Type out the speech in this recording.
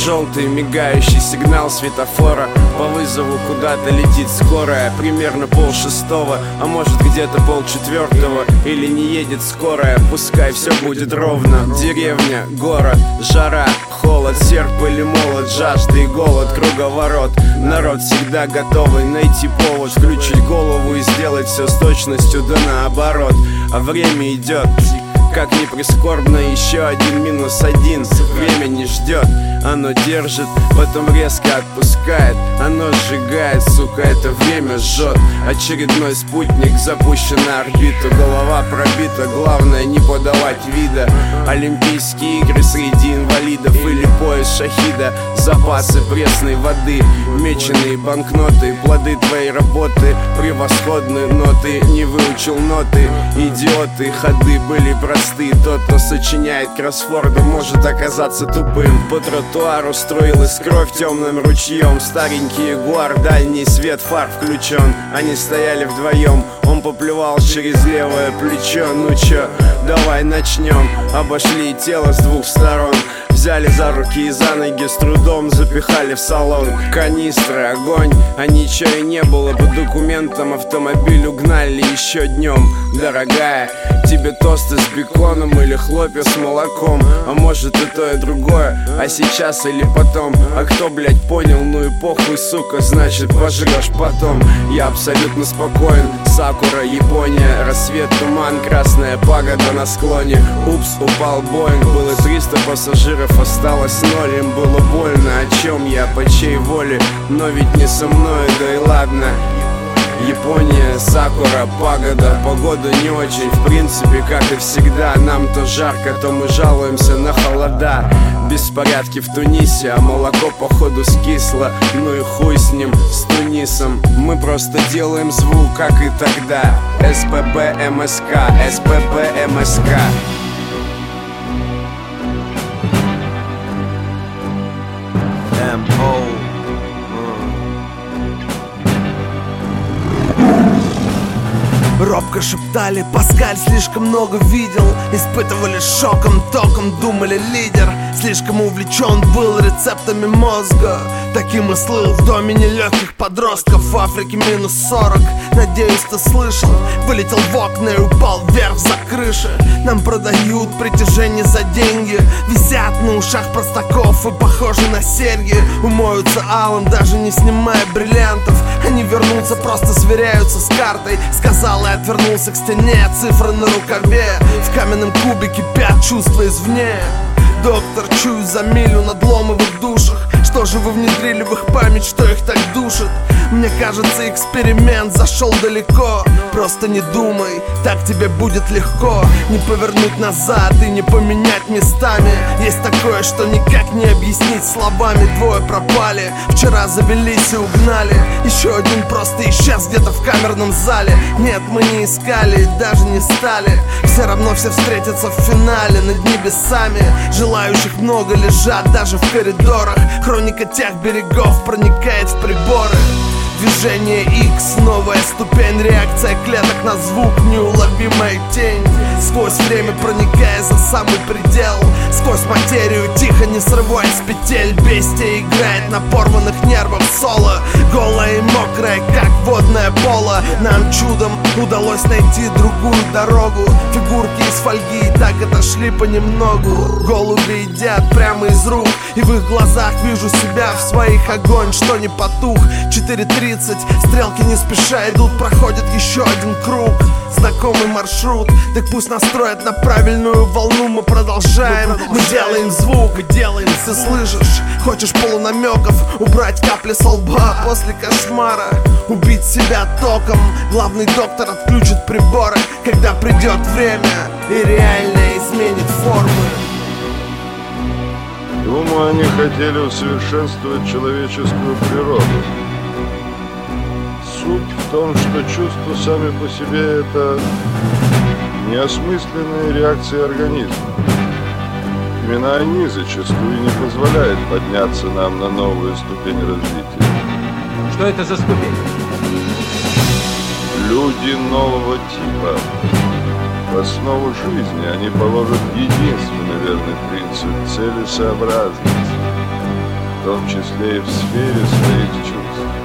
желтый мигающий сигнал светофора. По вызову куда-то летит скорая. Примерно 5:30, а может где-то 3:30. Или не едет скорая, пускай все будет ровно. Деревня, город, жара, холод, серп или молот, жажда и голод, круговорот. Народ всегда готовый найти повод, включить голову и сделать все с точностью да наоборот. А время идет, как ни прискорбно, еще один -1. Время не ждет, оно держит, потом резко отпускает. Оно сжигает, сука, это время жжет. Очередной спутник запущен на орбиту. Голова пробита, главное не подавать вида. Олимпийские игры среди инвалидов или пояс шахида. Запасы пресной воды, меченые банкноты. Плоды твоей работы, превосходные ноты. Не выучил ноты, идиоты. Ходы были просты. Тот, кто сочиняет кроссворды, может оказаться тупым. По тротуару струилась кровь темным ручьем. Старенький ягуар, дальний свет фар включен. Они стояли вдвоем, он поплевал через левое плечо. Ну чё, давай начнем. Обошли тело с двух сторон, взяли за руки и за ноги, с трудом запихали в салон. Канистры, огонь, а ничего и не было. По документам автомобиль угнали еще днем. Дорогая, тебе тосты с беконом или хлопья с молоком. А может и то и другое, а сейчас или потом. А кто, блядь, понял, ну и похуй, сука, значит пожрешь потом. Я абсолютно спокоен, Сакура, Япония. Рассвет, туман, красная пагода на склоне. Упс, упал Боинг, было 300 пассажиров, осталось 0. Им было больно, о чем я, по чьей воле, но ведь не со мной, да и ладно. Япония, Сакура, пагода, погода не очень. В принципе, как и всегда, нам то жарко, то мы жалуемся на холода. Беспорядки в Тунисе, а молоко походу скисло. Ну и хуй с ним, с Тунисом. Мы просто делаем звук, как и тогда. СПБ МСК, СПБ МСК. Робко шептали, Паскаль слишком много видел. Испытывали шоком, током, думали лидер. Слишком увлечен был рецептами мозга. Таким и слыл в доме нелегких подростков. В Африке -40, надеюсь, ты слышал. Вылетел в окна и упал вверх за крыши. Нам продают притяжение за деньги. Висят на ушах простаков и похожи на серьги. Умоются алым, даже не снимая бриллиантов. Они вернутся, просто сверяются с картой. Сказал и отвернулся к стене, цифры на рукаве. В каменном кубе кипят чувства извне. Доктор, чую за милю надломы в их душах. Что же вы внедрили в их память, что их так душит? Мне кажется, эксперимент зашел далеко. Просто не думай, так тебе будет легко. Не повернуть назад и не поменять местами. Есть такое, что никак не объяснить словами. Двое пропали, вчера завелись и угнали. Еще один просто исчез где-то в камерном зале. Нет, мы не искали, даже не стали. Все равно все встретятся в финале над небесами. Желающих много лежат даже в коридорах. Хроника тех берегов проникает в приборы. Движение X, новая ступень, реакция клеток на звук, неуловимая тень. Сквозь время проникая за самый предел, сквозь материю, тихо не срываясь с петель. Бестия играет на порванных нервах соло. Голая и мокрая, как водное поло. Нам чудом удалось найти другую дорогу. Фигурки из фольги и так отошли понемногу. Голуби едят прямо из рук, и в их глазах вижу себя в своих. Огонь, что не потух. 4:30, стрелки не спеша идут, проходит еще один круг. Знакомый маршрут, так пусть настроят на правильную волну. Мы продолжаем, мы делаем звук, мы делаем. Ты слышишь, хочешь полунамеков, убрать капли со лба после кошмара, убить себя током. Главный доктор отключит приборы, когда придет время и реально изменит формы. Думаю, они хотели усовершенствовать человеческую природу. Суть в том, что чувства сами по себе – это неосмысленные реакции организма. Именно они зачастую не позволяют подняться нам на новую ступень развития. Что это за ступень? Люди нового типа. В основу жизни они положат единственный верный принцип – целесообразность. том числе и в сфере своих чувств.